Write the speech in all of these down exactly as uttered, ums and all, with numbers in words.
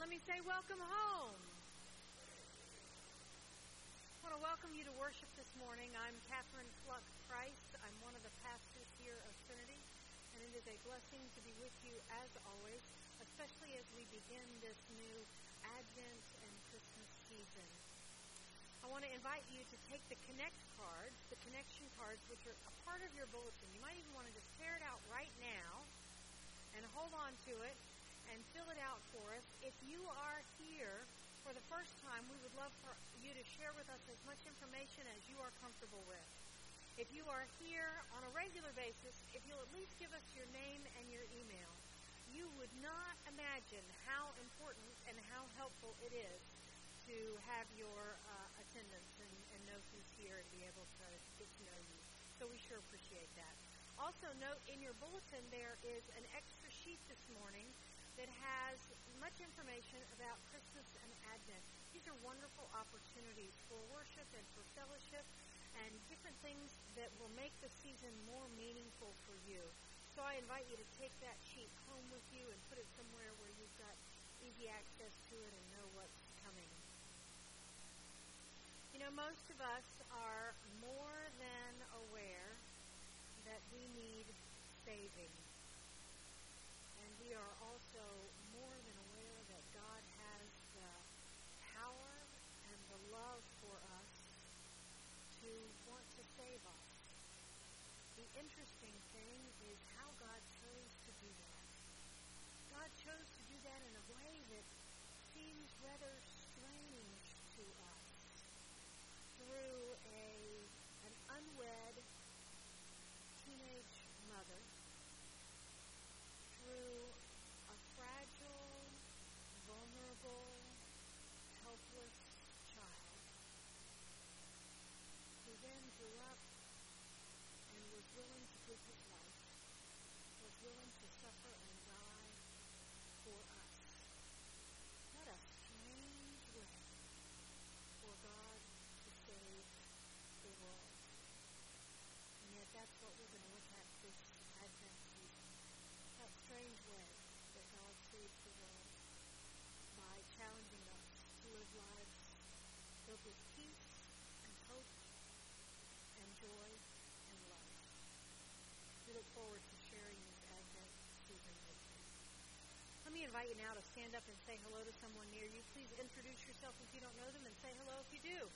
Let me say welcome home. I want to welcome you to worship this morning. I'm Catherine Fluck Price. I'm one of the pastors here of Trinity, and it is a blessing to be with you as always, especially as we begin this new Advent and Christmas season. I want to invite you to take the Connect cards, the connection cards, which are a part of your bulletin. You might even want to just tear it out right now and hold on to it and fill it out for us. If you are here for the first time, we would love for you to share with us as much information as you are comfortable with. If you are here on a regular basis, if you'll at least give us your name and your email, you would not imagine how important and how helpful it is to have your uh, attendance and, and know who's here and be able to get to know you. So we sure appreciate that. Also note in your bulletin there is an extra sheet this morning that has much information about Christmas and Advent. These are wonderful opportunities for worship and for fellowship and different things that will make the season more meaningful for you. So I invite you to take that sheet home with you and put it somewhere where you've got easy access to it and know what's coming. You know, most of us are more than aware that we need saving. And we are also more than aware that God has the power and the love for us to want to save us. The interesting thing is how God chose to do that. God chose to do that in a way that seems rather strange to us. Through a an unwed teenage mother, through a fragile, vulnerable, helpless child, who then grew up and was willing to give his life, was willing to suffer and die for us. What a strange way for God to save the world. And yet that's what we're going to look at this Advent season. That strange way that God saves the world by challenging us to live lives filled with peace and hope and joy and love. We look forward to sharing this Advent season with you. Let me invite you now to stand up and say hello to someone near you. Please introduce yourself if you don't know them and say hello if you do.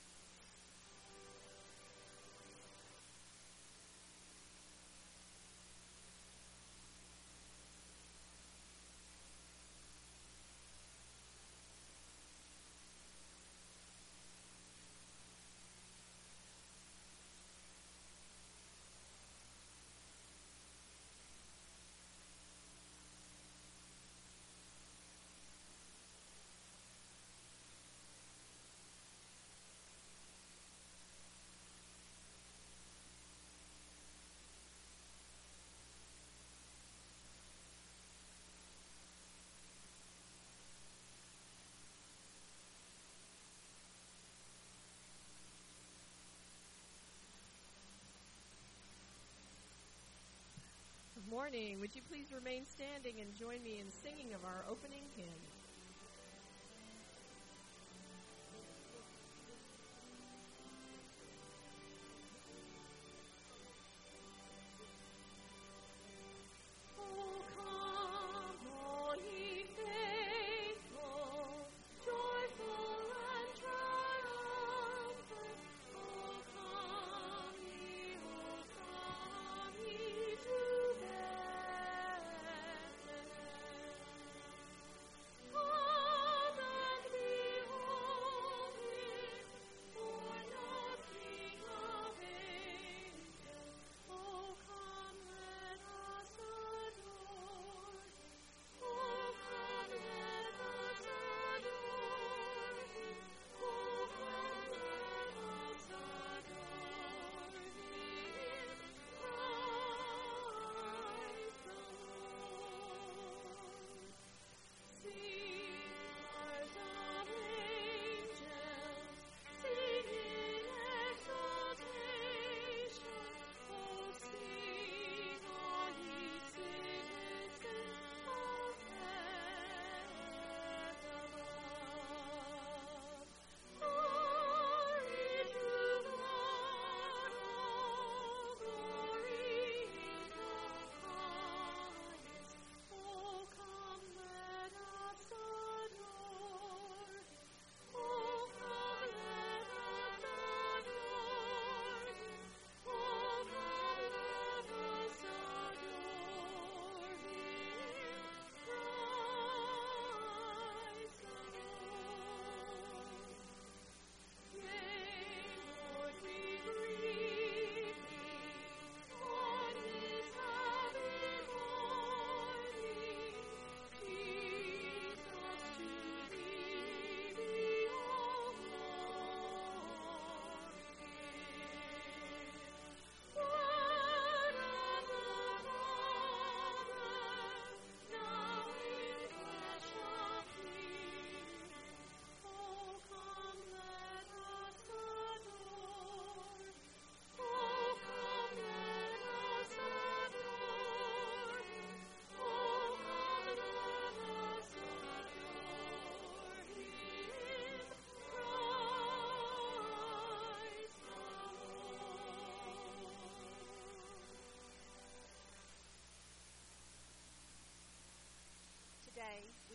Good morning. Would you please remain standing and join me in singing of our opening hymn? Oh,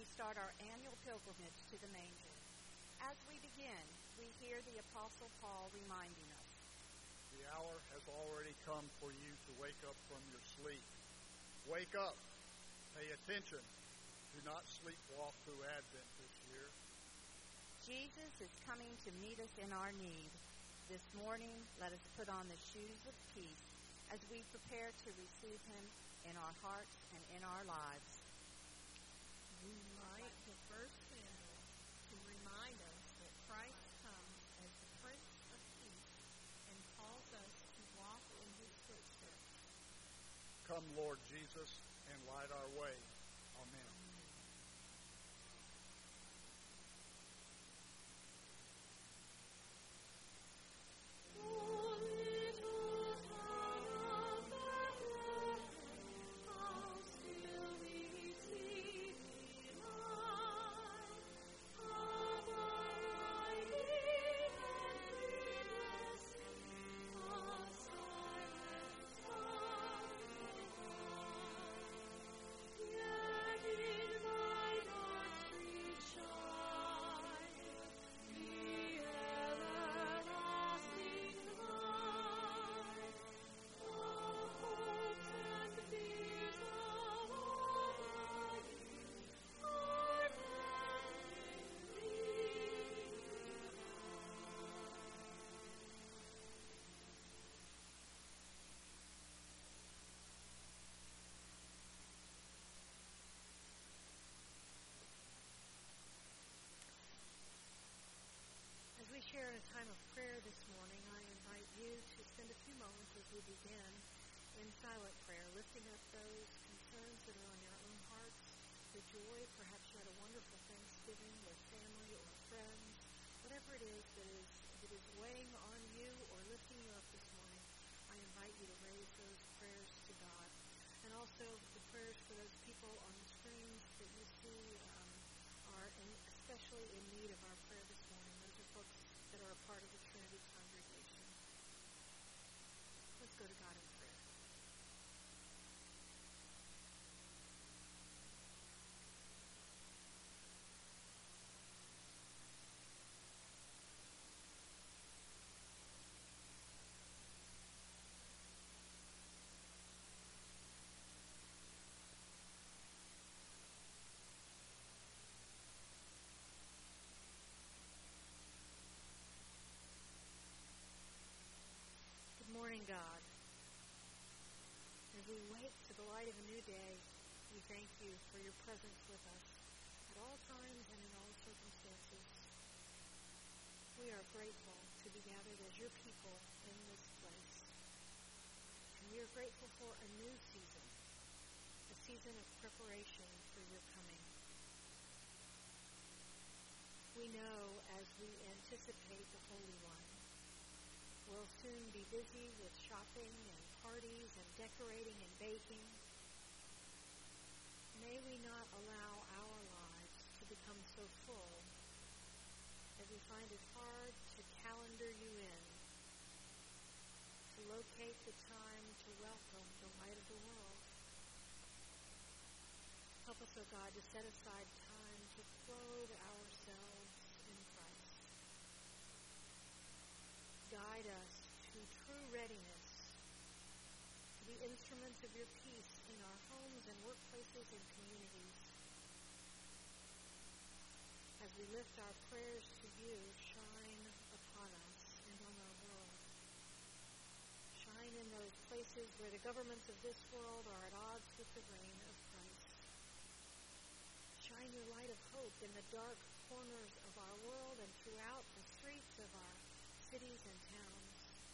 we start our annual pilgrimage to the manger. As we begin, we hear the Apostle Paul reminding us. The hour has already come for you to wake up from your sleep. Wake up. Pay attention. Do not sleepwalk through Advent this year. Jesus is coming to meet us in our need. This morning, let us put on the shoes of peace as we prepare to receive him in our hearts and in our lives. We light the first candle to remind us that Christ comes as the Prince of Peace and calls us to walk in his footsteps. Come, Lord Jesus, and light our way. Amen. As we share in a time of prayer this morning, I invite you to spend a few moments as we begin in silent prayer, lifting up those concerns that are on your own hearts, the joy. Perhaps you had a wonderful Thanksgiving with family or friends. Whatever it is that is that is weighing on you or lifting you up this morning, I invite you to raise those prayers to God. And also the prayers for those people on the screens that you see um, are in, especially in need of our prayer this morning. Those are folks that are a part of the Trinity congregation. Let's go to God in prayer. Good morning, God. As we wake to the light of a new day, we thank you for your presence with us at all times and in all circumstances. We are grateful to be gathered as your people in this place. And we are grateful for a new season, a season of preparation for your coming. We know as we anticipate the Holy One, we'll soon be busy with shopping and parties and decorating and baking. May we not allow our lives to become so full that we find it hard to calendar you in, to locate the time to welcome the light of the world. Help us, O God, to set aside time to clothe ourselves in Christ. Guide us to true readiness, to be instruments of your peace in our homes and workplaces and communities. As we lift our prayers to you, shine upon us and on our world. Shine in those places where the governments of this world are at odds with the reign of Christ. Shine your light of hope in the dark corners of our world and throughout the streets of our cities and towns.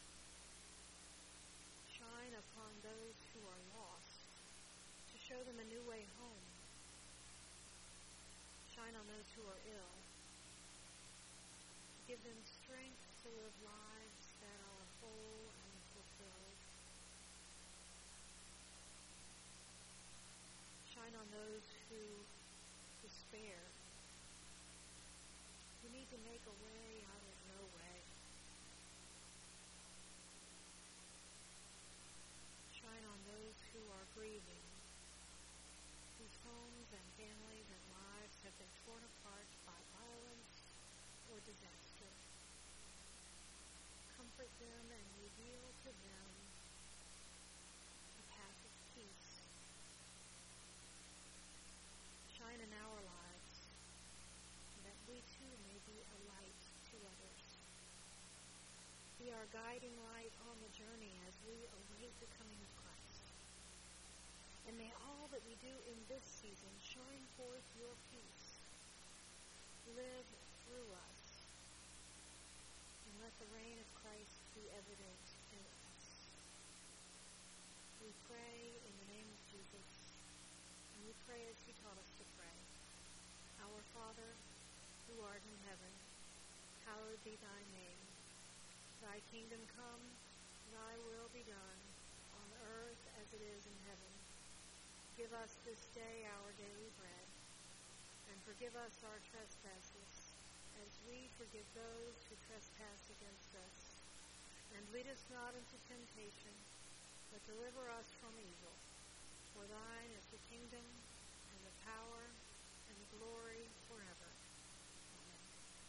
Shine upon those who are lost to show them a new way home. Shine on those who are ill to give them strength to live lives that are whole and fulfilled. Shine on those who despair, who need to make a way out of no way. Shine on those who are grieving, whose homes and families and lives have disaster. Comfort them and reveal to them the path of peace. Shine in our lives that we too may be a light to others. Be our guiding light on the journey as we await the coming of Christ. And may all that we do in this season shine forth your peace. Live through us. And let the reign of Christ be evident in us. We pray in the name of Jesus. And we pray as he taught us to pray. Our Father, who art in heaven, hallowed be thy name. Thy kingdom come, thy will be done, on earth as it is in heaven. Give us this day our daily bread, and forgive us our trespasses, as we forgive those who trespass against us. And lead us not into temptation, but deliver us from evil. For thine is the kingdom, and the power, and the glory forever. Amen.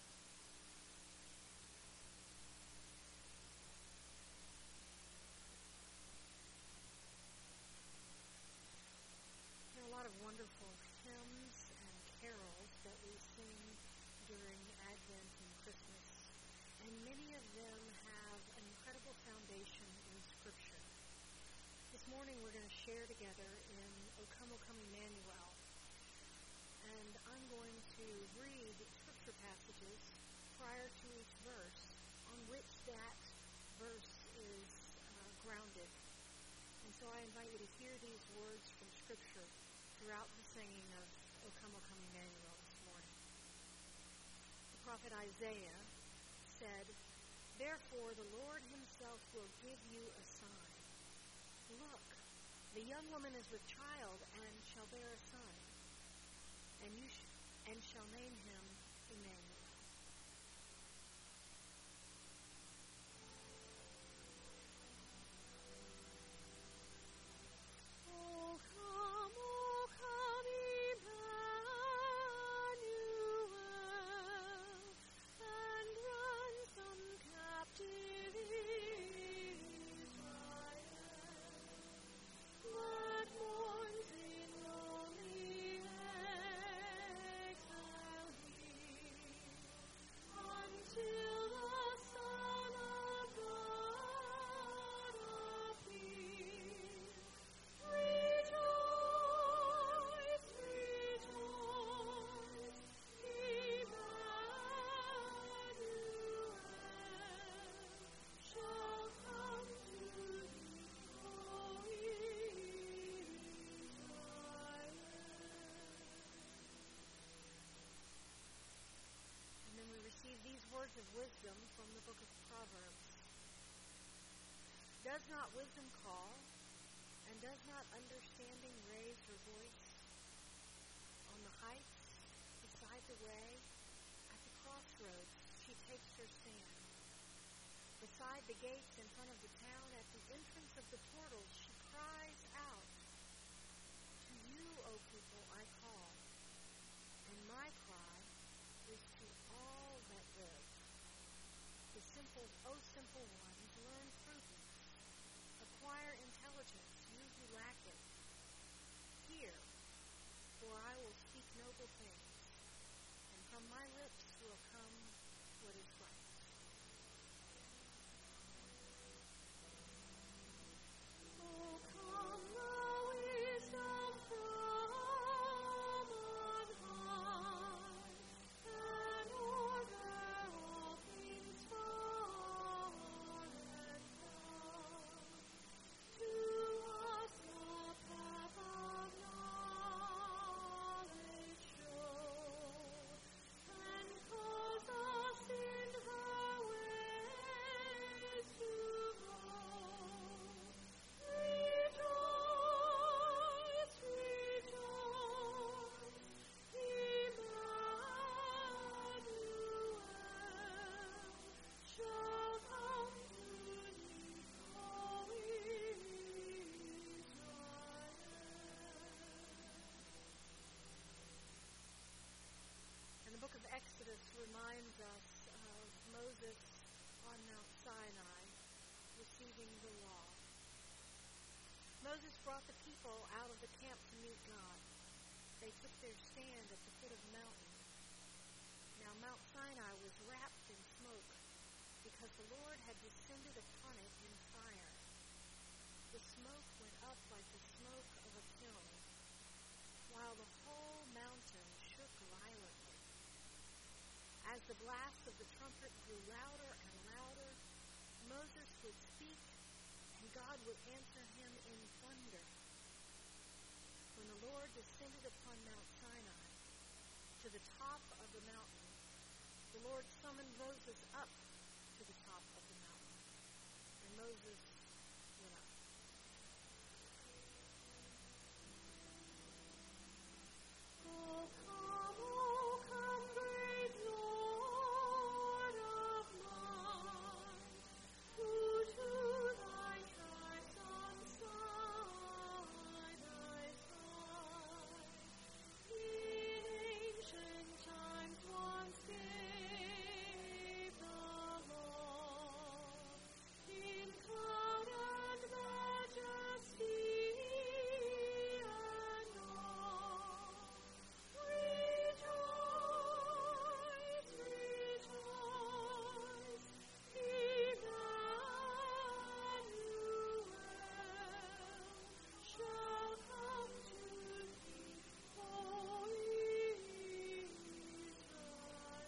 There are a lot of wonderful hymns and carols that we sing during Advent and Christmas, and many of them have an incredible foundation in Scripture. This morning we're going to share together in O Come, O Come, Emmanuel, and I'm going to read Scripture passages prior to each verse on which that verse is uh, grounded. And so I invite you to hear these words from Scripture throughout the singing of O Come, O Come, Emmanuel this morning. The prophet Isaiah said, "Therefore the Lord himself will give you a sign. Look, the young woman is with child and shall bear a son, and you sh- and shall name him Emmanuel." Oh, come, oh, come, Emmanuel, and ransom captive Israel. That mourns in lonely exile here, until the Son of God appear. Rejoice, rejoice, Emmanuel shall come to thee, O Israel. And then we receive these words of wisdom from the book of Proverbs. Does not wisdom call, and does not understanding raise her voice? On the heights, beside the way, at the crossroads, she takes her stand. Beside the gates in front of the town, at the entrance of the portals, she cries out, "To you, O people, I call, and my cry is to all that live. The simple, O simple ones, learn prudence. Acquire intelligence, you who lack it. Hear, for I will speak noble things, and from my lips will come what is right." Oh, come, the wisdom from on high, and order all things far and broad. To us the path of knowledge show, and Moses brought the people out of the camp to meet God. They took their stand at the foot of the mountain. Now Mount Sinai was wrapped in smoke because the Lord had descended upon it in fire. The smoke went up like the smoke of a kiln, while the whole mountain shook violently. As the blast of the trumpet grew louder and louder, Moses would speak, and God would answer him in thunder. When the Lord descended upon Mount Sinai, to the top of the mountain, the Lord summoned Moses up to the top of the mountain, and Moses went up. Oh, come, oh, come, great Lord of light, who to thy tribes on Sinai side, in ancient times once gave the law, in cloud and majesty and awe. Rejoice, rejoice, Emmanuel shall come to thee, O Israel.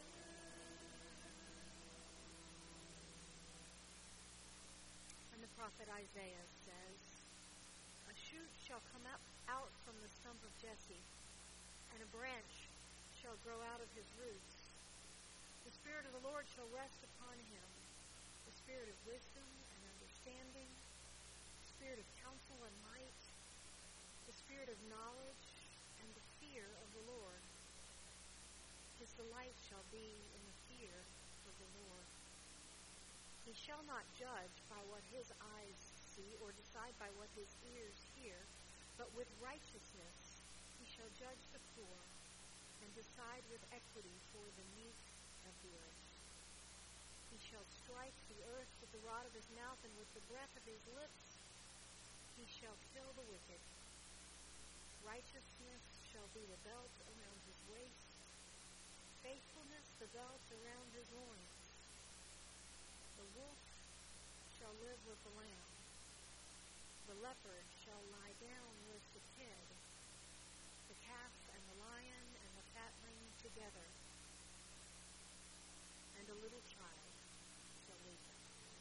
And the prophet Isaiah says, a shoot shall come up out from the stump of Jesse, and a branch shall grow out of his roots. The Spirit of the Lord shall rest upon him, the Spirit of wisdom and understanding, the Spirit of counsel and might, the Spirit of knowledge and the fear of the Lord. His delight shall be in the fear of the Lord. He shall not judge by what his eyes see or decide by what his ears hear, but with righteousness he shall judge the poor and decide with equity for the meek of the earth. He shall strike the earth with the rod of his mouth, and with the breath of his lips he shall kill the wicked. Righteousness shall be the belt around his waist, faithfulness the belt around his loins. The wolf shall live with the lamb. The leopard shall lie down with the kid, the calf and the lion and the fatling together, and a little child shall lead them.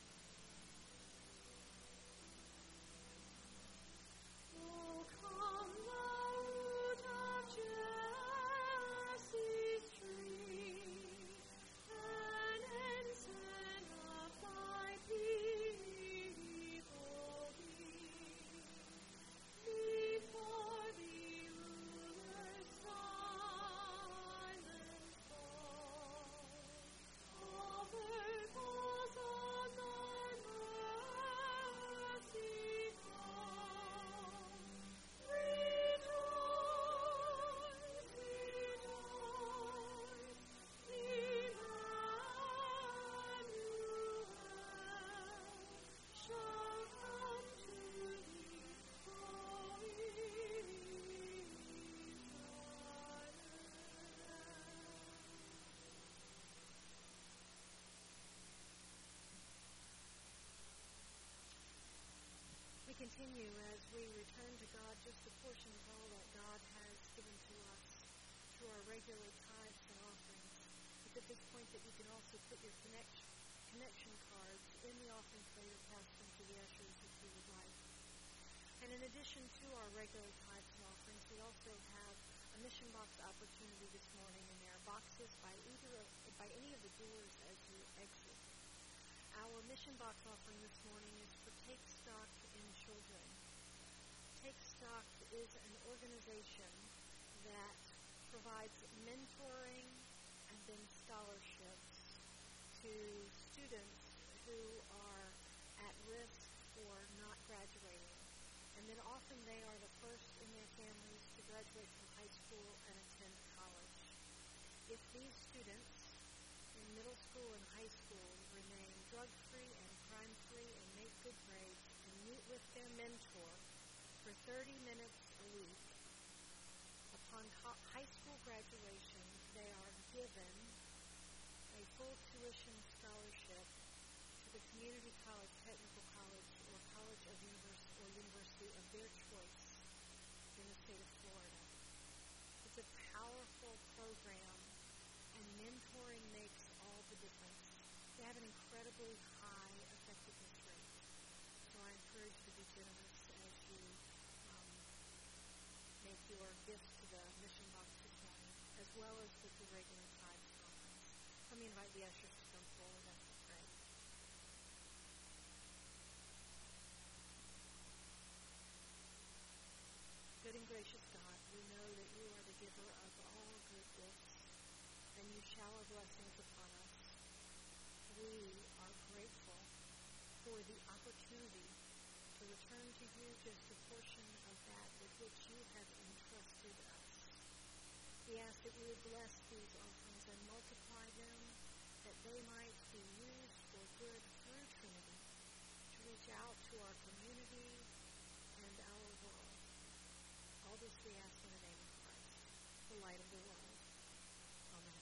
Oh, come, thou root of Jesse's tree, an ensign of thy people be. Before thee rulers silent fall, all purples on thy mercy call. Rejoice, rejoice, Emmanuel shall come to thee, O We continue as we return to God just a portion of all that God has given to us through our regular tithes and offerings. It's at this point that you can also put your connection, connection cards in the offering plate or pass them to the ushers if you would like. And in addition to our regular tithes and offerings, we also have a mission box opportunity this morning, and there are boxes by either of, by any of the doors as you exit. Our mission box offering this morning is for Take Stock in Children. Take Stock is an organization that provides mentoring and then scholarships to students who are at risk for not graduating. And then often they are the first in their families to graduate from high school and attend college. If these students in middle school and high school remain drug-free and crime-free and make good grades and meet with their mentor, for thirty minutes a week. Upon co- high school graduation, they are given a full tuition scholarship to the community college, technical college, or college of univers- or university of their choice in the state of Florida. It's a powerful program, and mentoring makes all the difference. They have an incredibly high effectiveness rate. So I encourage you to be generous as you um, make your gift to the mission box this morning, as well as with the regular tithe conference. Let me invite the ushers to come forward as we pray. Good and gracious God, we know that you are the giver of all good gifts, and you shower blessings upon us. We are grateful for the opportunity to return to you just a portion of that with which you have entrusted us. We ask that you would bless these offerings and multiply them, that they might be used for good through Trinity to reach out to our community and our world. All this we ask in the name of Christ, the light of the world. Amen.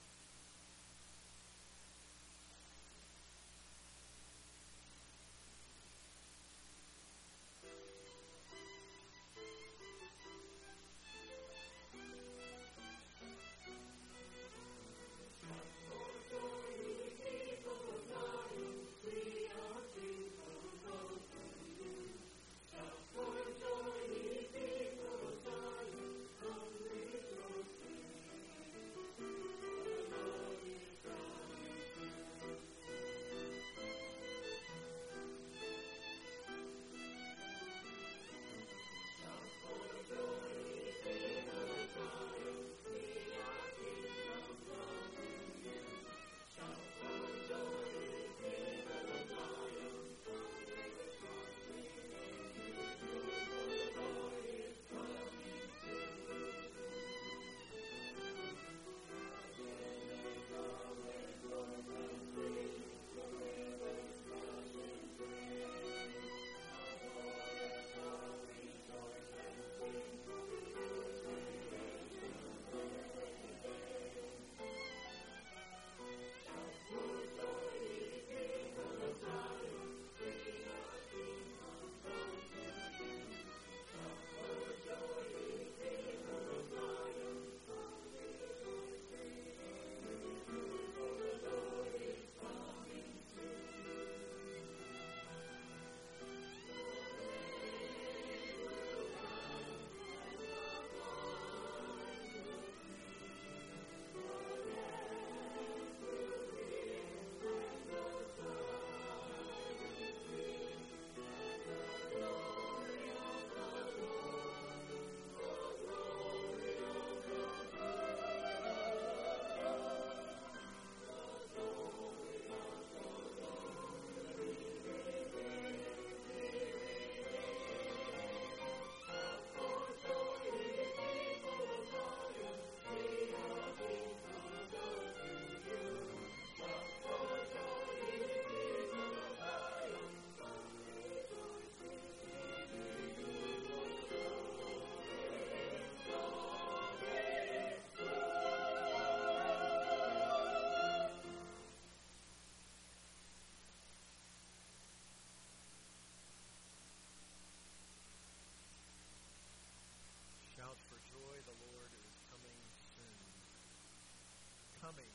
coming.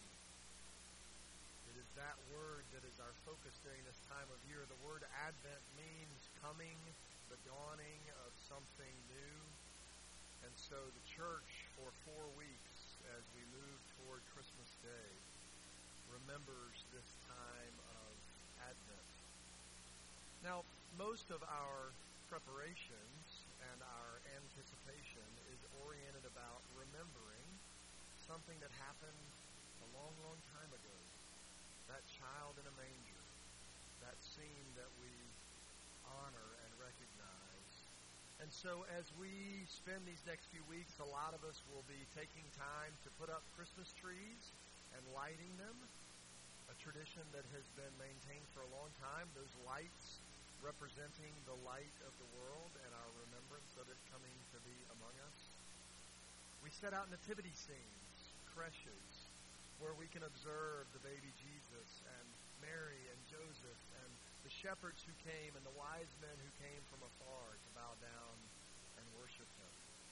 It is that word that is our focus during this time of year. The word Advent means coming, the dawning of something new. And so the church, for four weeks, as we move toward Christmas Day, remembers this time of Advent. Now, most of our preparations and our anticipation is oriented about remembering something that happened a long, long time ago. That child in a manger, that scene that we honor and recognize. And so as we spend these next few weeks, a lot of us will be taking time to put up Christmas trees and lighting them, a tradition that has been maintained for a long time. Those lights representing the light of the world and our remembrance of it coming to be among us. We set out nativity scenes, creches, where we can observe the baby Jesus and Mary and Joseph and the shepherds who came and the wise men who came from afar to bow down and worship him.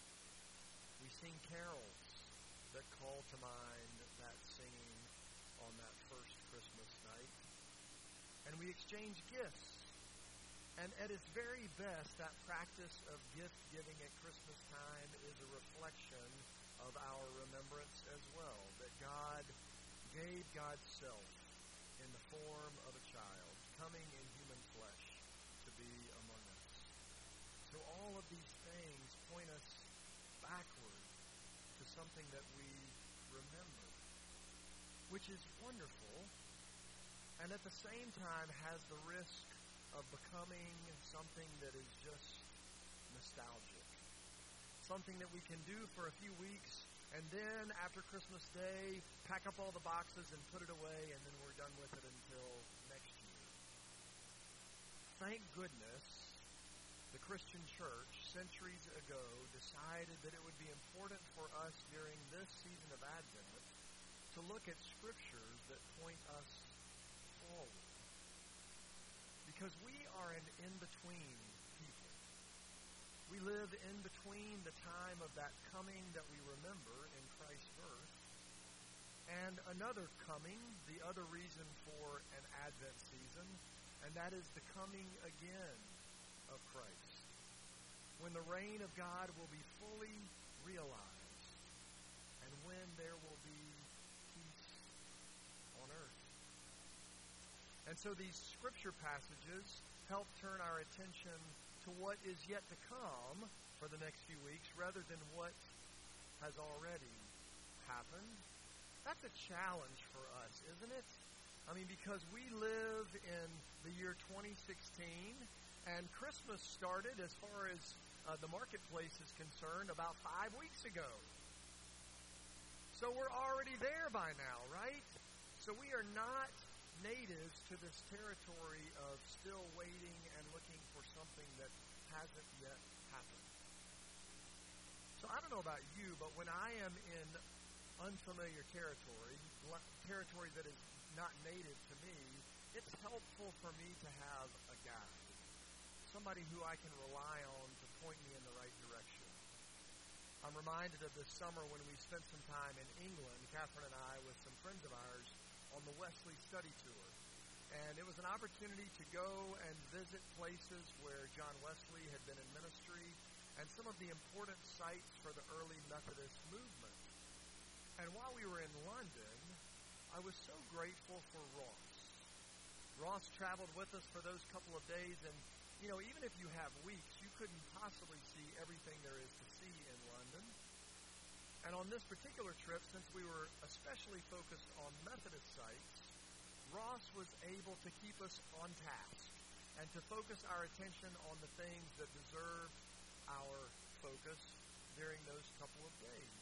We sing carols that call to mind that singing on that first Christmas night. And we exchange gifts. And at its very best, that practice of gift-giving at Christmas time is a reflection of our remembrance as well, that God gave God's self in the form of a child, coming in human flesh to be among us. So all of these things point us backward to something that we remember, which is wonderful, and at the same time has the risk of becoming something that is just nostalgic. Something that we can do for a few weeks, and then after Christmas Day, pack up all the boxes and put it away, and then we're done with it until next year. Thank goodness the Christian church, centuries ago, decided that it would be important for us during this season of Advent to look at scriptures that point us forward. Because we are an in-between people. We live in between the time of that coming that we remember in Christ's birth and another coming, the other reason for an Advent season, and that is the coming again of Christ, when the reign of God will be fully realized and when there will be peace on earth. And so these scripture passages help turn our attention to what is yet to come for the next few weeks rather than what has already happened. That's a challenge for us, isn't it? I mean, because we live in the year twenty sixteen, and Christmas started, as far as uh, the marketplace is concerned, about five weeks ago. So we're already there by now, right? So we are not natives to this territory of still waiting and looking for something that hasn't yet happened. So I don't know about you, but when I am in unfamiliar territory, territory that is not native to me, it's helpful for me to have a guide, somebody who I can rely on to point me in the right direction. I'm reminded of this summer when we spent some time in England, Catherine and I, with some friends of ours, on the Wesley study tour. And it was an opportunity to go and visit places where John Wesley had been in ministry and some of the important sites for the early Methodist movement. And while we were in London, I was so grateful for Ross. Ross traveled with us for those couple of days, and, you know, even if you have weeks, you couldn't possibly see everything there is to see in London. And on this particular trip, since we were especially focused on Methodist sites, Ross was able to keep us on task and to focus our attention on the things that deserve our focus during those couple of days.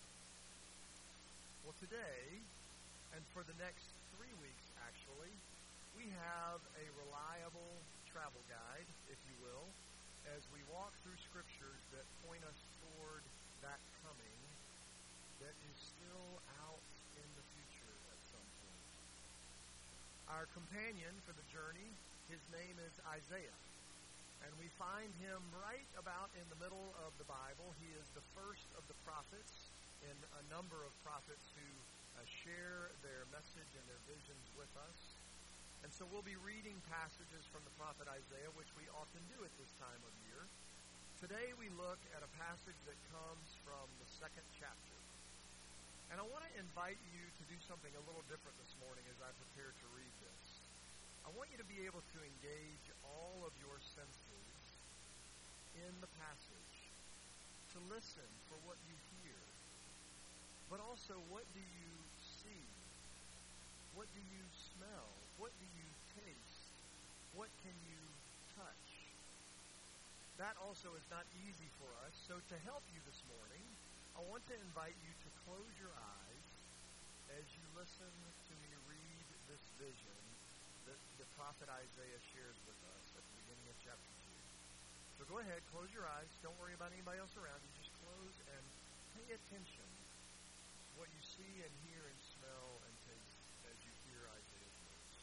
Well, today, and for the next three weeks actually, we have a reliable travel guide, if you will, as we walk through scriptures that point us toward that coming that is still out in the future at some point. Our companion for the journey, his name is Isaiah. And we find him right about in the middle of the Bible. He is the first of the prophets in a number of prophets who uh, share their message and their visions with us. And so we'll be reading passages from the prophet Isaiah, which we often do at this time of year. Today we look at a passage that comes from the second chapter. And I want to invite you to do something a little different this morning as I prepare to read this. I want you to be able to engage all of your senses in the passage, to listen for what you hear, but also what do you see? What do you smell? What do you taste? What can you touch? That also is not easy for us, so to help you this morning, I want to invite you to close your eyes as you listen to me read this vision, this that the prophet Isaiah shares with us at the beginning of chapter two. So go ahead, close your eyes. Don't worry about anybody else around you. Just close and pay attention to what you see and hear and smell and taste as you hear Isaiah's words.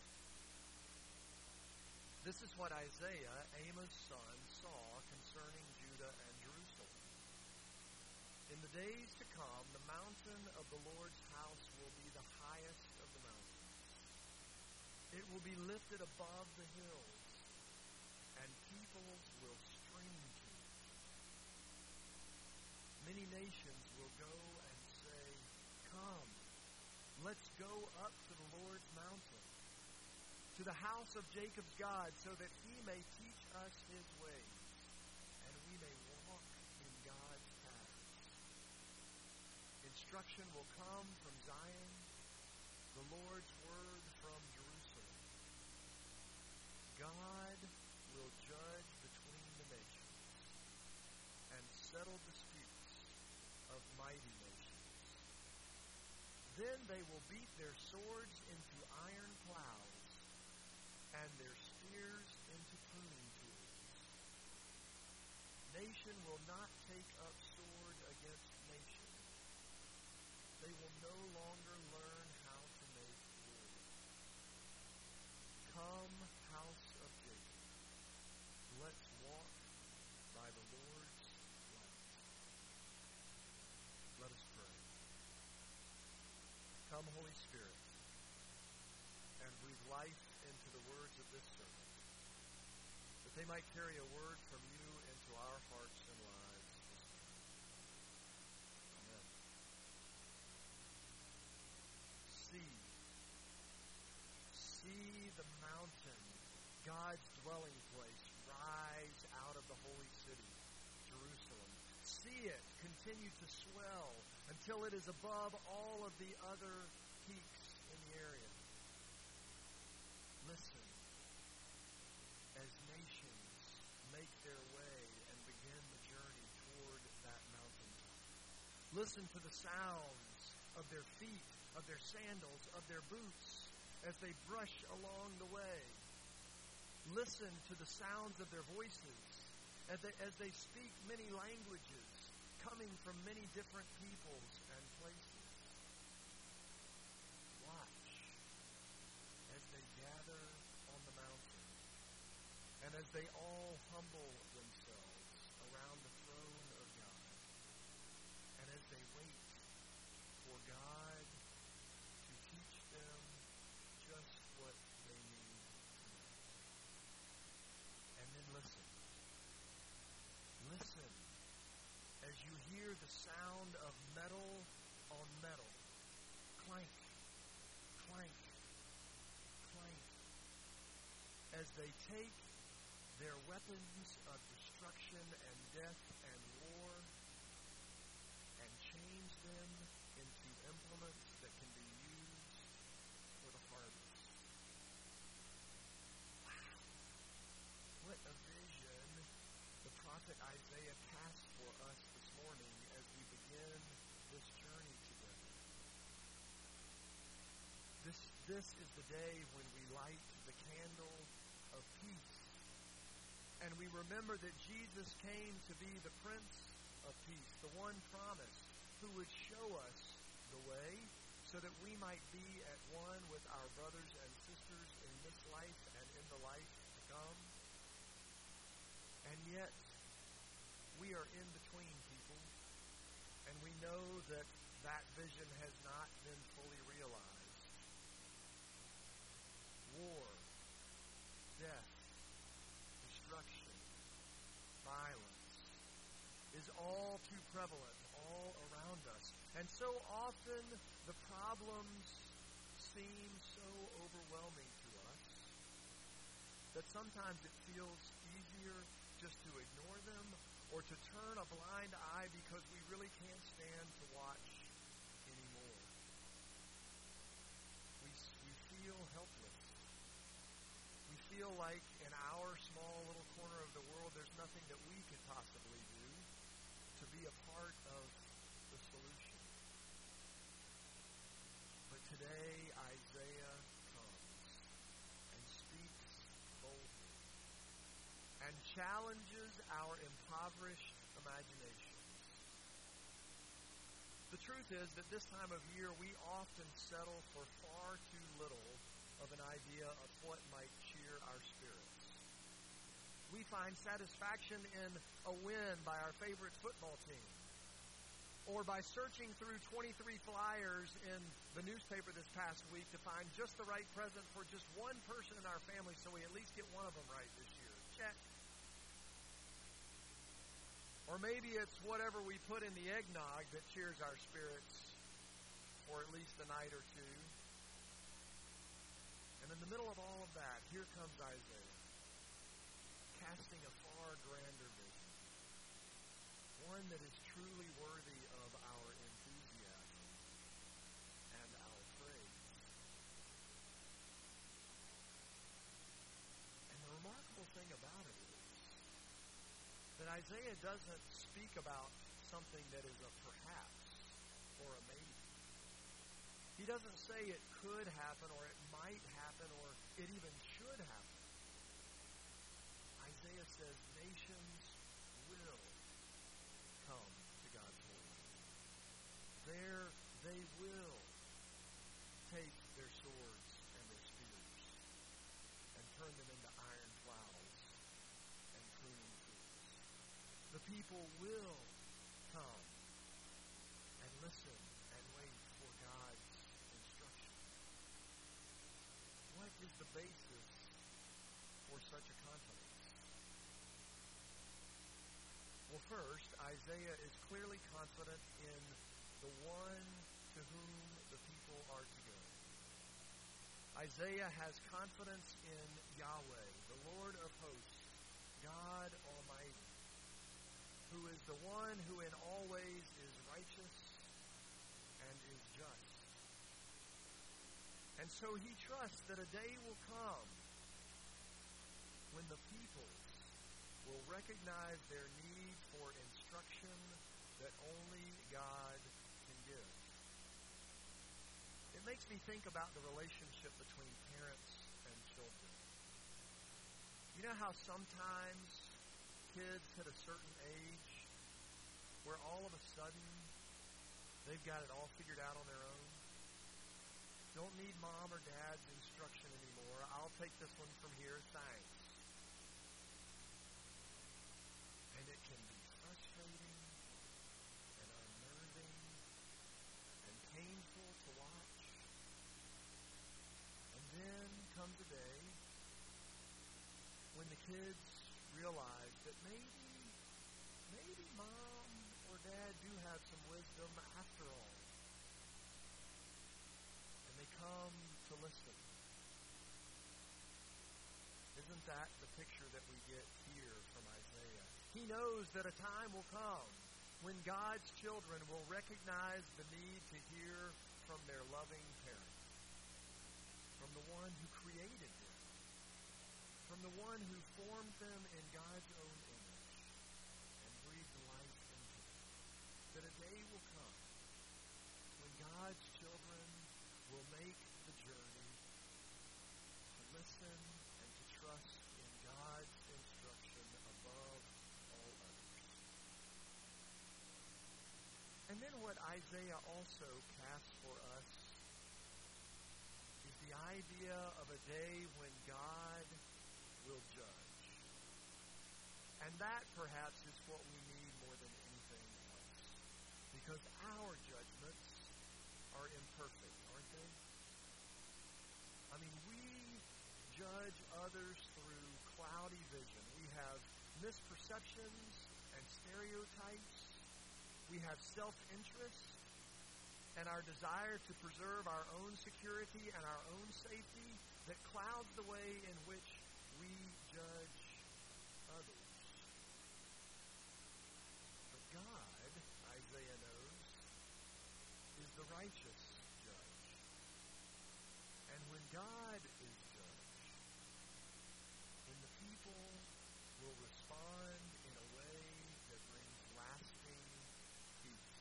This is what Isaiah, Amos' son, saw concerning Judah and Jerusalem. In the days to come, the mountain of the Lord's house will be the highest of the mountains. It will be lifted above the hills, and peoples will stream to it. Many nations will go and say, "Come, let's go up to the Lord's mountain, to the house of Jacob's God, so that he may teach us his ways, and we may walk in God's paths." Instruction will come from Zion, the Lord's word from Jerusalem. God will judge between the nations and settle disputes of mighty nations. Then they will beat their swords into iron plows and their spears into pruning tools. Nation will not take up sword against nation. They will no longer learn how to make war. Come, house of Jacob, let's walk by the Lord's light. Let us pray. Come, Holy Spirit, and breathe life into the words of this sermon, that they might carry a word from you into our hearts and lives this morning. Amen. See, see the mountain, God's dwelling place, rise out of the holy city, Jerusalem. See it continue to swell until it is above all of the other peaks in the area. Listen as nations make their way and begin the journey toward that mountaintop. Listen to the sounds of their feet, of their sandals, of their boots as they brush along the way. Listen to the sounds of their voices as they, as they speak many languages coming from many different peoples and places. Watch as they gather on the mountain and as they all humble themselves around the throne of God, and as they wait for God to teach them just what they need to know. And then listen. Listen as you hear the sound of metal on metal. Clank, clank, clank. As they take their weapons of destruction and death and war and change them into implements that can be used for the harvest. Wow. What a vision the prophet Isaiah casts for us this morning as we begin this journey together. This, this is the day when we light the candle of peace. And we remember that Jesus came to be the Prince of Peace, the one promised who would show us the way so that we might be at one with our brothers and sisters in this life and in the life to come. And yet, we are in between people, and we know that that vision has not been fully realized. War, death, destruction, violence is all too prevalent all around us. And so often the problems seem so overwhelming to us that sometimes it feels easier just to ignore them or to turn a blind eye because we really can't stand to watch anymore. We, we feel helpless. We feel like in our small little corner of the world there's nothing that we could possibly do to be a part of the solution. But today Isaiah comes and and challenges our impoverished imaginations. The truth is that this time of year we often settle for far too little of an idea of what might cheer our spirits. We find satisfaction in a win by our favorite football team, or by searching through twenty-three flyers in the newspaper this past week to find just the right present for just one person in our family so we at least get one of them right this year. Check. Or maybe it's whatever we put in the eggnog that cheers our spirits for at least a night or two. And in the middle of all of that, here comes Isaiah, casting a far grander vision, one that is truly worthy of our enthusiasm and our praise. And the remarkable thing about it is that Isaiah doesn't speak about something that is a perhaps or a maybe. He doesn't say it could happen or it might happen or it even should happen. Isaiah says nations will come to God's holy land. There they will take their swords and their spears and turn them into iron plows and pruning tools. The people will come and listen and wait for God's instruction. What is the basis for such a confidence? Well, first, Isaiah is clearly confident in the one to whom the people are to go. Isaiah has confidence in Yahweh, the Lord of hosts, God Almighty, who is the one who in all ways is righteous and is just. And so he trusts that a day will come when the peoples will recognize their need for instruction that only God can give. It makes me think about the relationship between parents and children. You know how sometimes kids hit a certain age where all of a sudden they've got it all figured out on their own? Don't need mom or dad's instruction anymore. I'll take this one from here, thanks. And it can be frustrating and unnerving and painful to watch. And then comes a day when the kids realize that maybe, maybe mom or dad do have some wisdom after all. And they come to listen. Isn't that the picture that we get here from Isaiah? He knows that a time will come when God's children will recognize the need to hear from their loving parent, from the one who created them, from the one who formed them in God's own image and breathed life into them. That a day will come when God's children will make the journey to listen and to trust in God's instruction above all others. And then what Isaiah also casts for us is the idea of a day when God will judge. And that perhaps is what we need more than anything else. Because our judgments are imperfect, aren't they? I mean, we judge others through cloudy vision. We have misperceptions and stereotypes. We have self-interest and our desire to preserve our own security and our own safety that clouds the way in which we judge others. But God, Isaiah knows, is the righteous judge. And when God is judge, then the people will respond in a way that brings lasting peace.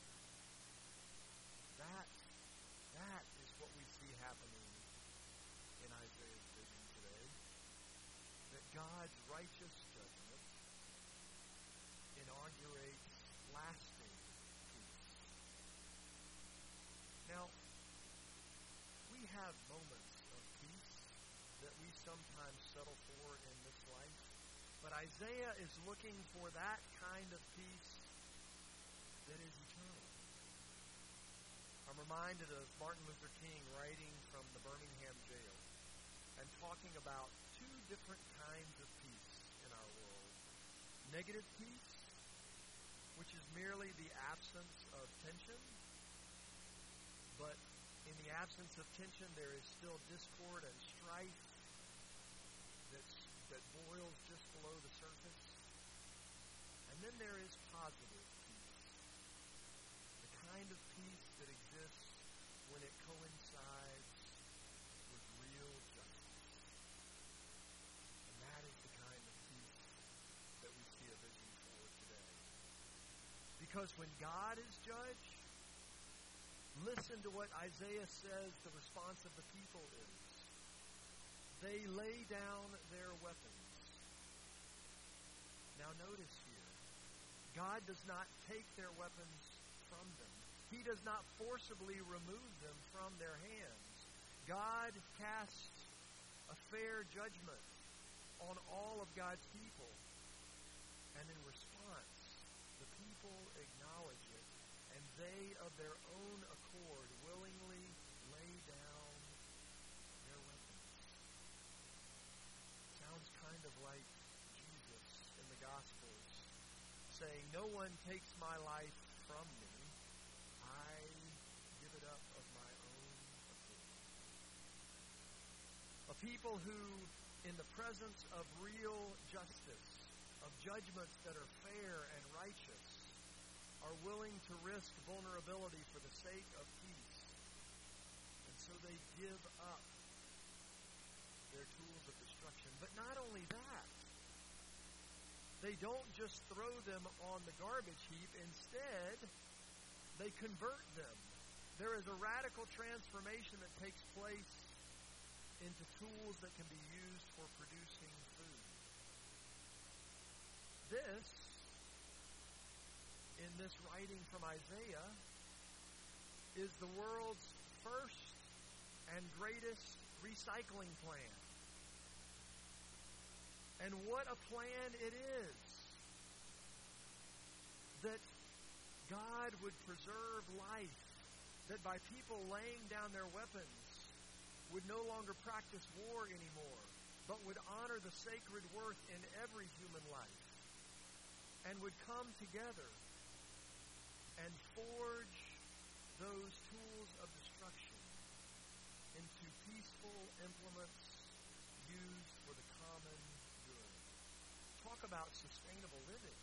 That, that is what we see happening in Isaiah's vision today. That God's righteous judgment have moments of peace that we sometimes settle for in this life. But Isaiah is looking for that kind of peace that is eternal. I'm reminded of Martin Luther King writing from the Birmingham jail and talking about two different kinds of peace in our world. Negative peace, which is merely the absence of tension, but in the absence of tension there is still discord and strife that's, that boils just below the surface. And then there is positive peace, the kind of peace that exists when it coincides with real justice. And that is the kind of peace that we see a vision for today. Because when God is judge, listen to what Isaiah says the response of the people is. They lay down their weapons. Now notice here, God does not take their weapons from them. He does not forcibly remove them from their hands. God casts a fair judgment on all of God's people. And in response, the people acknowledge it, and they of their own accord willingly lay down their weapons. Sounds kind of like Jesus in the Gospels saying, "No one takes my life from me. I give it up of my own accord." A people who, in the presence of real justice, of judgments that are fair and righteous, are willing to risk vulnerability for the sake of peace. And so they give up their tools of destruction. But not only that, they don't just throw them on the garbage heap. Instead, they convert them. There is a radical transformation that takes place into tools that can be used for producing food. This, in this writing from Isaiah, is the world's first and greatest recycling plan. And what a plan it is that God would preserve life, that by people laying down their weapons would no longer practice war anymore, but would honor the sacred worth in every human life, and would come together and forge those tools of destruction into peaceful implements used for the common good. Talk about sustainable living.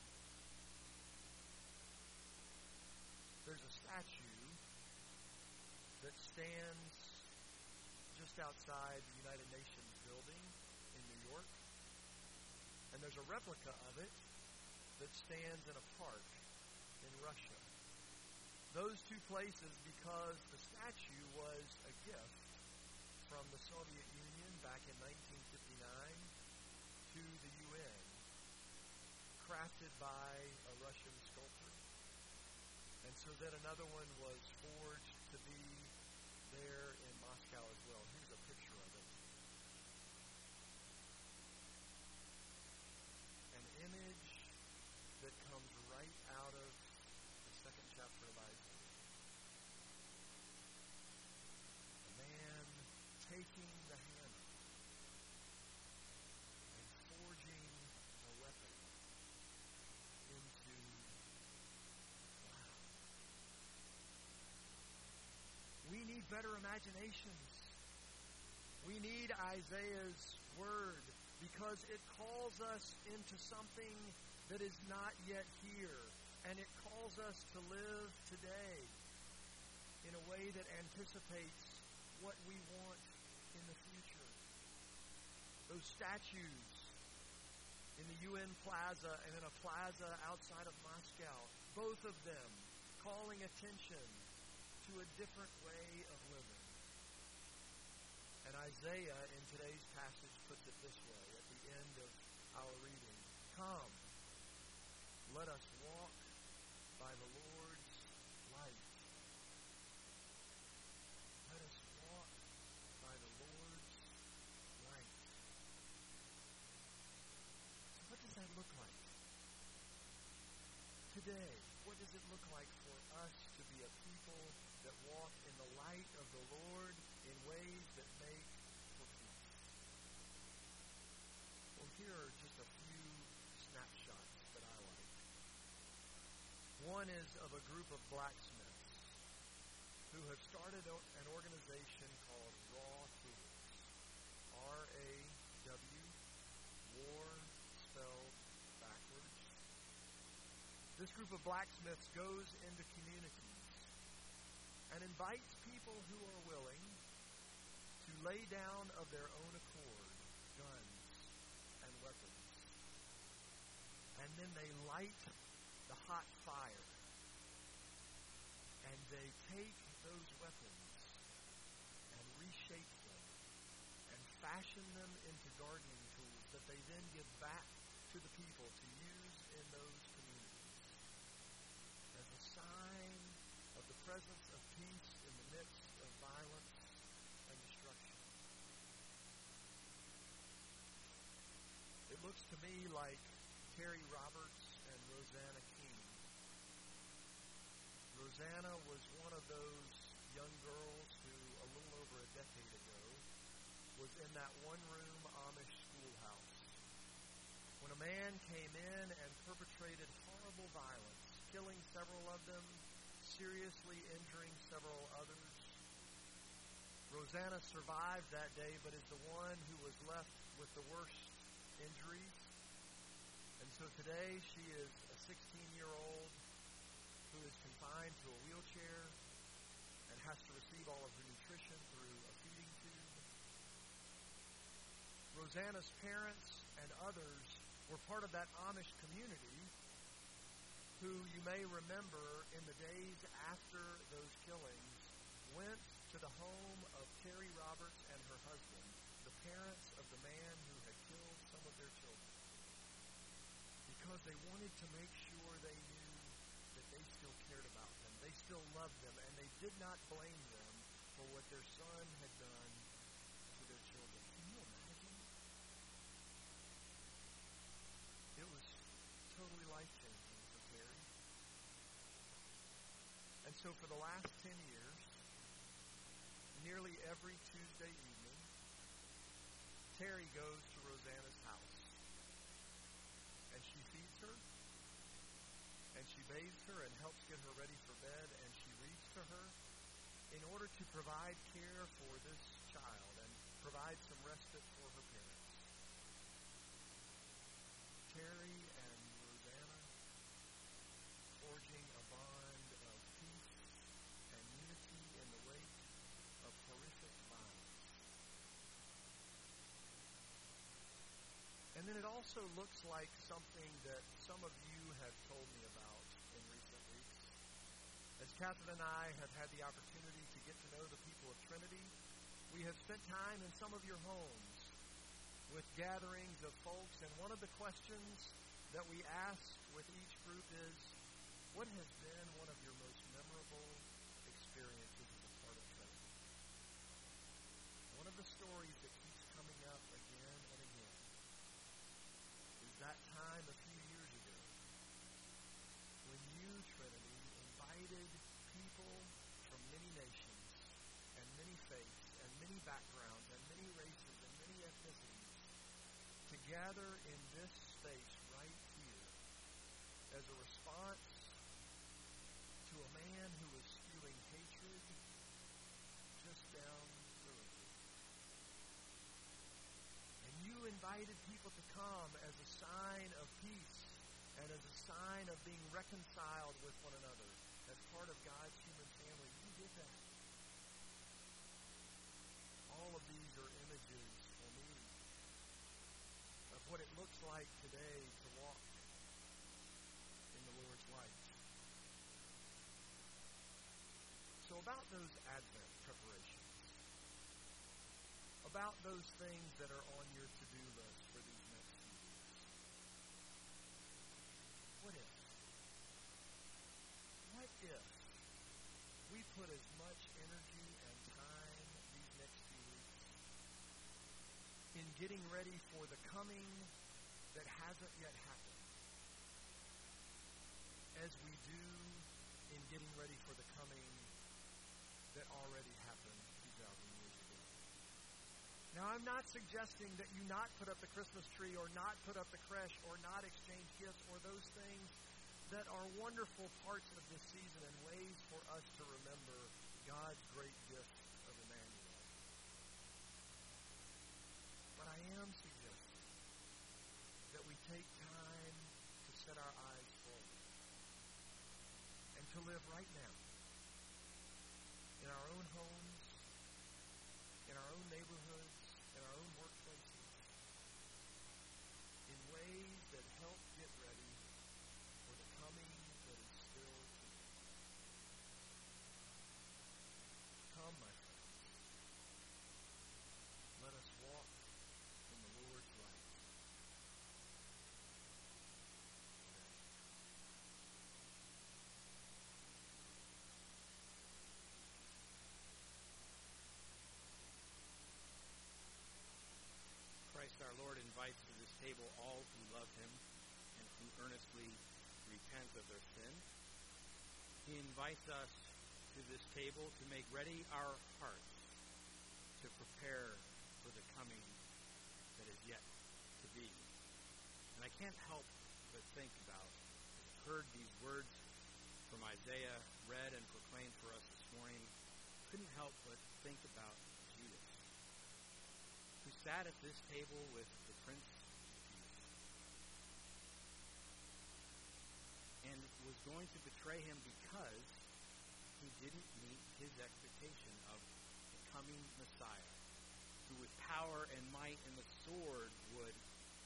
There's a statue that stands just outside the United Nations building in New York, and there's a replica of it that stands in a park in Russia. Those two places, because the statue was a gift from the Soviet Union back in nineteen fifty-nine to the U N, crafted by a Russian sculptor. And so then another one was forged to be there in Moscow as well. Here's a picture of it. An image that comes right out of the second chapter of Isaiah. A man taking the hammer and forging a weapon into cloud. We need better imaginations. We need Isaiah's word because it calls us into something that is not yet here, and it calls us to live today in a way that anticipates what we want in the future. Those statues in the U N Plaza and in a plaza outside of Moscow, both of them calling attention to a different way of living. And Isaiah in today's passage puts it this way at the end of our reading. Come, let us walk by the Lord's light. Let us walk today, what does it look like for us to be a people that walk in the light of the Lord in ways that make for peace? Well, here are just a few snapshots that I like. One is of a group of blacksmiths who have started an organization called Raw Tools. R A W, war spelled backwards. This group of blacksmiths goes into communities and invites people who are willing to lay down of their own accord guns and weapons. And then they light the hot fire. And they take those weapons and reshape them and fashion them into gardening tools that they then give back to the people to use in those communities as a sign of the presence of peace in the midst of violence and destruction. It looks to me like Terry Roberts and Rosanna King. Rosanna was one of those young girls who, a little over a decade ago, was in that one-room Amish schoolhouse when a man came in and perpetrated horrible violence, killing several of them, seriously injuring several others. Rosanna survived that day, but is the one who was left with the worst injuries. And so today she is a sixteen-year-old who is confined to a wheelchair and has to receive all of her nutrition through a feeding tube. Rosanna's parents and others were part of that Amish community who, you may remember, in the days after those killings, went to the home of Terry Roberts and her husband, the parents of the man who had killed some of their children, because they wanted to make sure they knew that they still cared about them, they still loved them, and they did not blame them for what their son had done to their children. Can you imagine? It was totally life-changing for Terry. And so for the last ten years, nearly every Tuesday evening, Terry goes to Rosanna's house. And she feeds her, and she bathes her and helps get her ready for bed, and she reads to her in order to provide care for this child and provide some respite for her parents. Terry and Rosanna forging a bond of peace and unity in the wake of horrific violence. And then it also looks like something that some of you have told me about in recent weeks. As Catherine and I have had the opportunity to get to know the people of Trinity, we have spent time in some of your homes with gatherings of folks, and one of the questions that we ask with each group is, what has been one of your most memorable experiences as a part of Trinity? One of the stories that keeps coming up again and again is that time a few years ago when you, Trinity, invited people from many nations and many faiths and many backgrounds and many races and many ethnicities to gather in this space right here as a response to a man who was spewing hatred just down the road. And you invited people to come as a sign of peace and as a sign of being reconciled with one another as part of God's human family. You did that. All of these are images for me of what it looks like today to walk in the Lord's light. So about those Advent preparations, about those things that are on your to-do list for these next few weeks, what if? What if we put as much energy and time these next few weeks in getting ready for the coming that hasn't yet happened, as we do in getting ready for the coming that already happened two thousand years ago. Now, I'm not suggesting that you not put up the Christmas tree or not put up the creche or not exchange gifts or those things that are wonderful parts of this season and ways for us to remember God's great gift of Emmanuel. But I am suggesting that we take time to set our eyes forward and to live right now in our own homes, in our own neighborhoods, in our own workplaces, in ways that help get ready for the coming that is still to come. Come, my friends. Let us walk in the Lord's light. Christ our Lord invites to this table all who love him and who earnestly repent of their sin. He invites us to this table to make ready our hearts to prepare for the coming that is yet to be. And I can't help but think about, I've heard these words from Isaiah read and proclaimed for us this morning, couldn't help but think about Judas, who sat at this table with the Prince of Peace and was going to betray him because he didn't meet his expectation of the coming Messiah, who with power and might and the sword would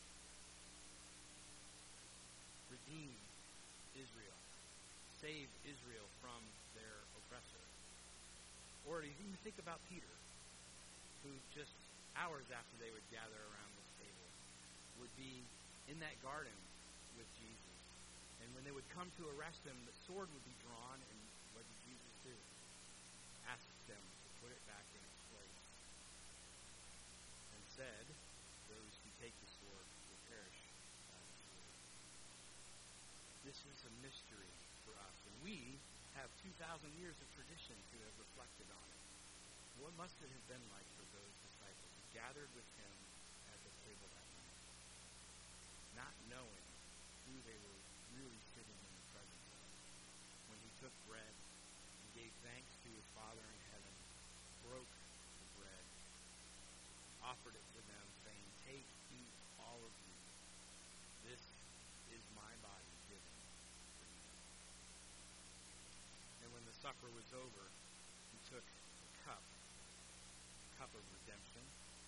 redeem Israel, save Israel from their oppressor. Or even think about Peter, who just hours after they would gather around this table would be in that garden with Jesus. And when they would come to arrest him, the sword would be drawn, and what did Jesus do? Asked them to put it back in its place. And said, those who take the sword will perish by the sword. This is a mystery for us, and we have two thousand years of tradition to have reflected on it. What must it have been like for those disciples who gathered with him at the table that night, not knowing who they were really sitting in the presence of? When he took bread and gave thanks to his Father in heaven, broke the bread, offered it to them, saying, "Take, eat, all of you. This is my body given for you." And when the supper was over, he took the cup, the cup of redemption,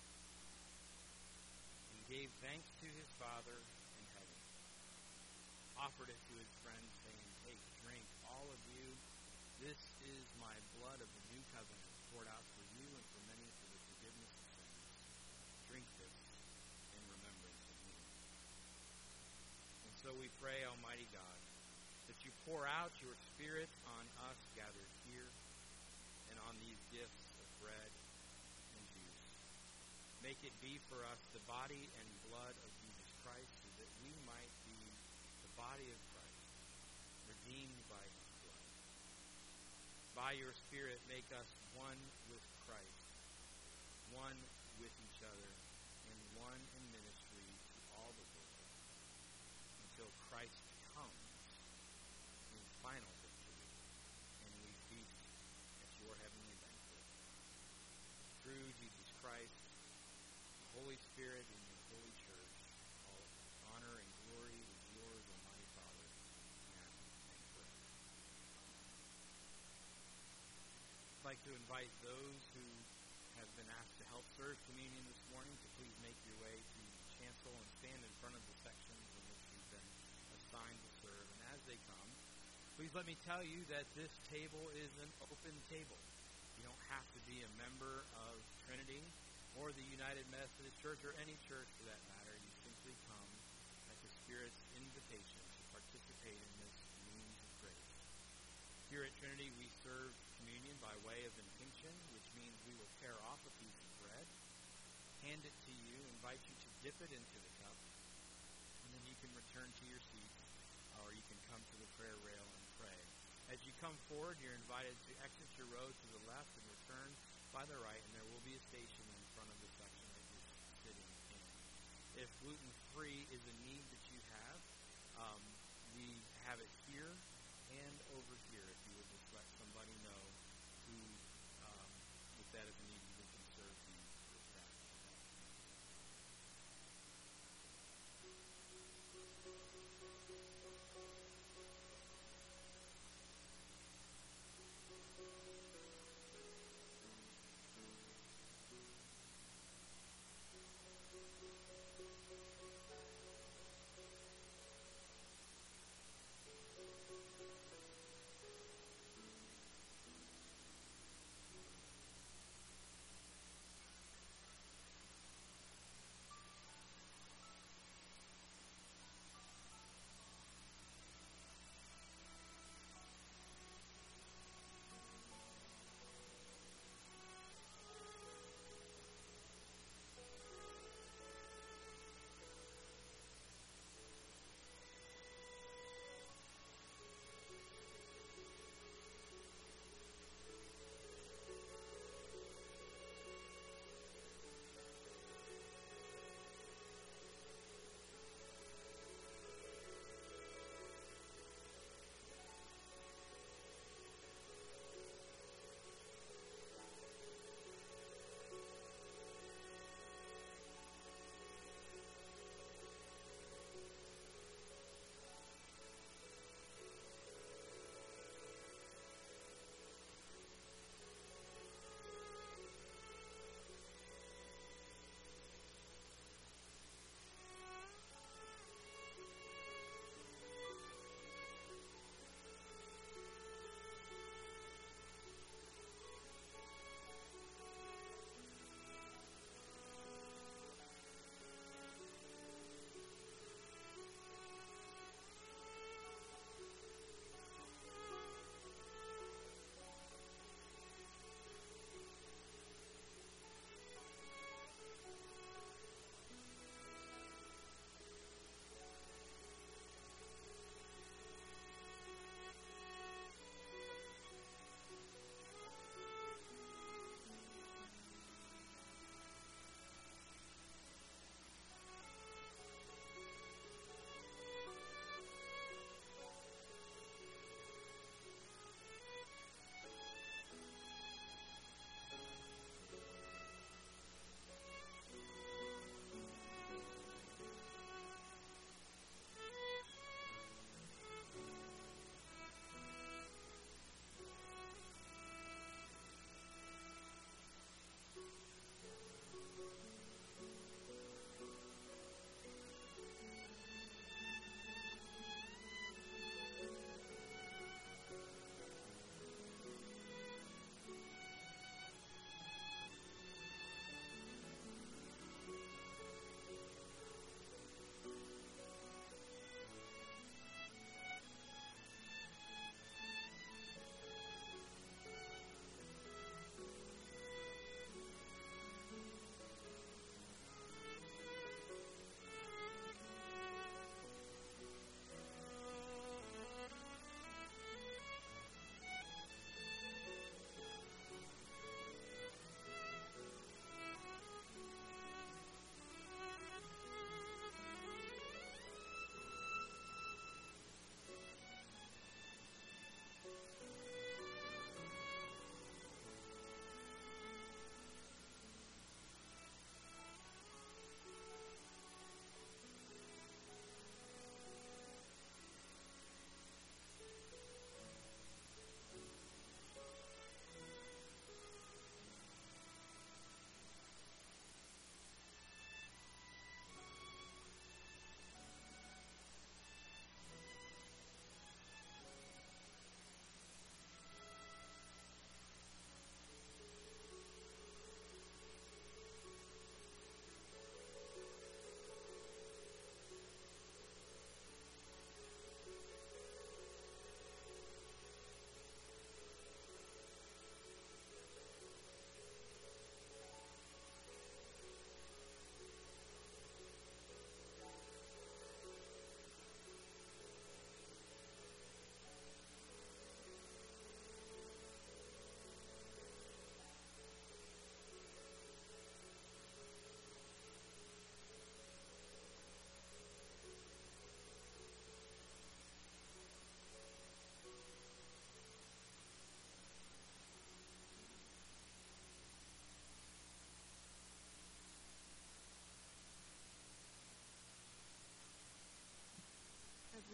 and gave thanks to his Father in heaven, offered it to his friends, saying, "Take, drink, all of you. This is my blood of the new covenant, poured out for you and for many for the forgiveness of sins. Drink this in remembrance of me." And so we pray, Almighty God, that you pour out your Spirit on us gathered here and on these gifts of bread and juice. Make it be for us the body and blood of Jesus Christ, so that we might be the body of Christ, redeemed by his blood. By your Spirit, make us one with Christ, one with each other, and one in ministry to all the world, until Christ comes in final victory, and we feast at your heavenly banquet. Through Jesus Christ, the Holy Spirit, and your holy church, all honor and glory is yours, Almighty Father, now and forever. I'd like to invite those who have been asked to help serve communion this morning to please make your way to the chancel and stand in front of the sections in which you've been assigned to serve. And as they come, please let me tell you that this table is an open table. You don't have to be a member of Trinity or the United Methodist Church or any church for that matter. You simply come at the Spirit's invitation to participate in this means of grace. Here at Trinity, we serve communion by way of intinction, which means we will tear off a piece of bread, hand it to you, invite you to dip it into the cup, and then you can return to your seat, or you can come to the prayer rail As you come forward, you're invited to exit your row to the left and return by the right, and there will be a station in front of the section that you're sitting in. If gluten-free is a need that you have, um, we have it here and over here. If you would just let somebody know who, um, if that is a need, we can serve you with that.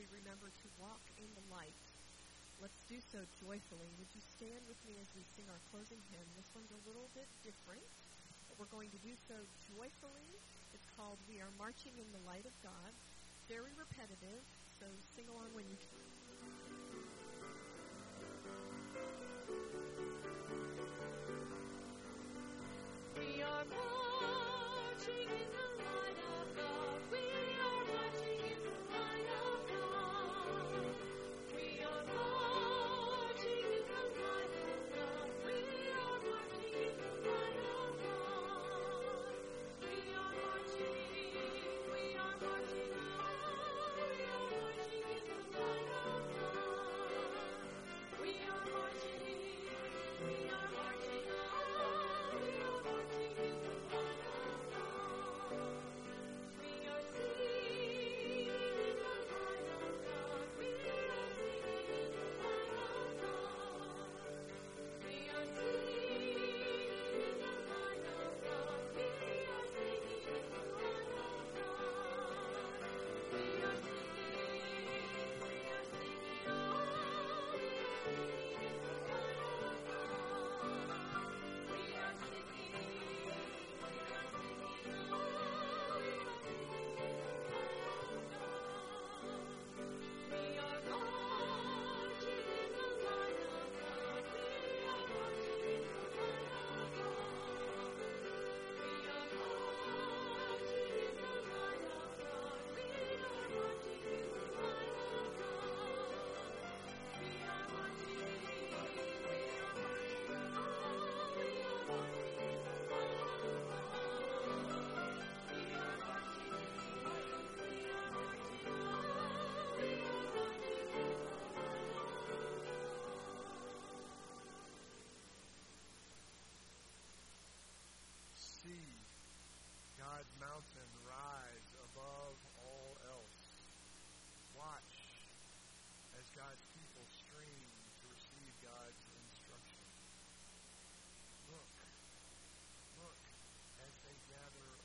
we remember to walk in the light. Let's do so joyfully. Would you stand with me as we sing our closing hymn? This one's a little bit different, but we're going to do so joyfully. It's called We Are Marching in the Light of God. Very repetitive, so sing along when you can. We are marching in the light of God. We are marching in the light of God. We are marching in the light of God. We are marching in the light of God. We are marching. We are marching on. We are marching in the light of God. We are marching. We are marching on. We are marching in the light of God. We are singing in the light of God. We are singing in the light of God. We are singing in the light of God. We are singing in the light of God. We are singing. We are singing. Oh, we are singing in the light of God. We are singing. We are singing. Oh, we are singing in the light of God. We are marching in the light of God. We are marching in the light of God. We are marching in the light of God. We are marching in the light of God. We are marching. We are marching. Oh, we are marching in the light of God. We are marching. We are marching. Oh, we are marching in the light of See God's mountain rise above all else. Watch as God's people stream to receive God's instruction. Look, look as they gather